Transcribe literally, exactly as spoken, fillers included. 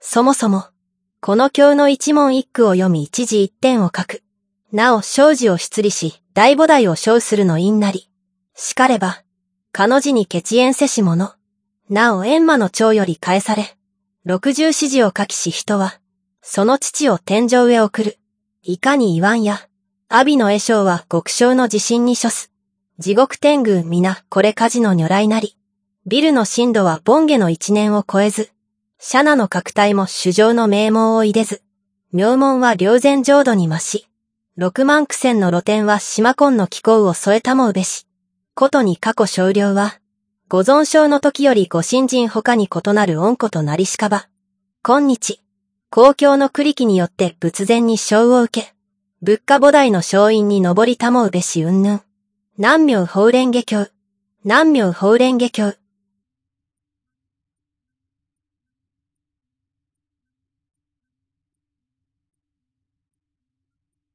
そもそも、この経の一問一句を読み一字一点を書く。なお生字を出理し、大菩提を称するの因なり。しかれば、かの字に血縁せし者。なお閻魔の長より返され、六十四字を書きし人は、その父を天上へ送る。いかに言わんや、阿鼻の絵生は極小の地震に処す。地獄天宮皆これ火事の如来なり。ビルの深度は凡下の一年を超えず。シャナの角体も主上の名門を入れず。名門は良前浄土に増し。六万九千の露天は島根の気候を添えたもうべし。ことに過去少量は、ご存証の時よりご新人他に異なる恩子となりしかば。今日、公共の栗木によって仏前に賞を受け、仏家菩提の勝因に上りたもうべし云々。南明法蓮華経。南明法蓮華経。